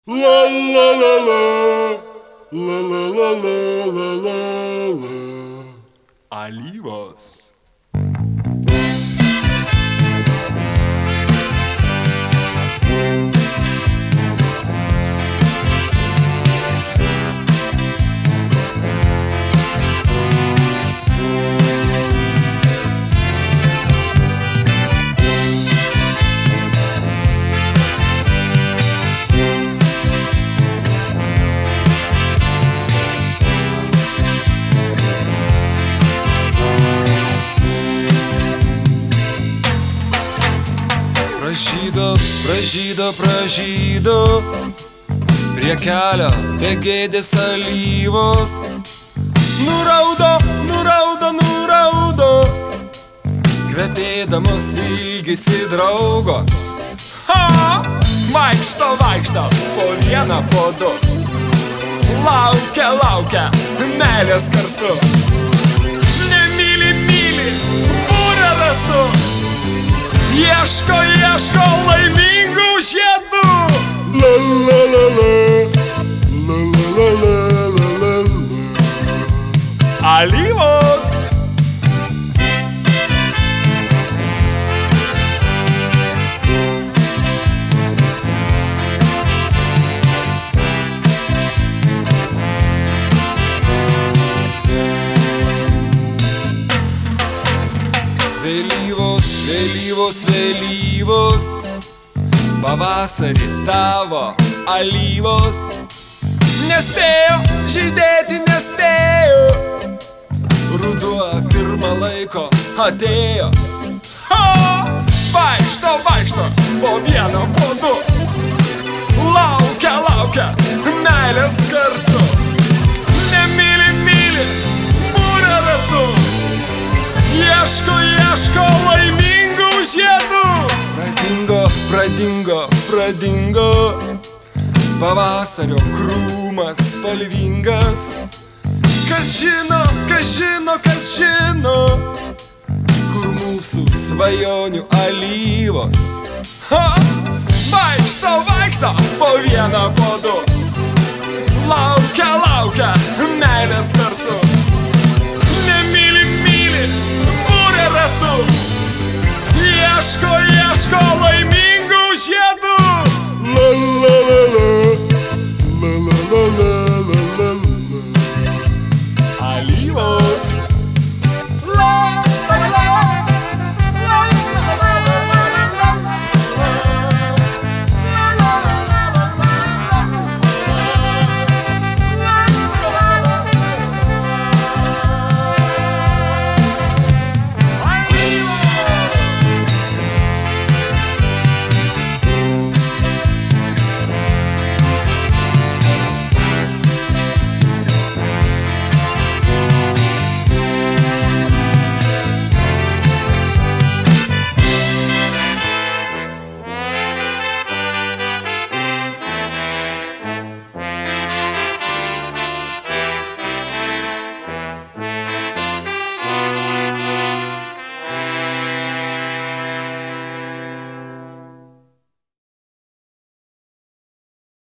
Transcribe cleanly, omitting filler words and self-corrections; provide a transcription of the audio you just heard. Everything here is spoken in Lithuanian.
La la la la, la la la la la la la. Alyvos. Pražydo prie kelio begėdės alyvos. Nuraudo kvepėdamos ilgisi draugo. Vaikšto po vieną po du, laukia meilės kartu. Nemyli būrė ratu, ieško laimingų žiedų. La la la la, la la la la la la. Alyvos. Vėlyvos, pavasarį tavo alyvos nespėjo žydėti, ruduo pirmą laiko atėjo. Vaikšto po vieną po du, laukia meilės kartu. Nemyli būrė ratu, ieško laimingų žiedų. Pradingo pavasario krūmas spalvingas. Kas žino, kur mūsų svajonių alyvos. Vaikšto po vieną po du, laukia meilės kartu. Nemyli būrė ratu, ieško laimingų žiedų. La la la la.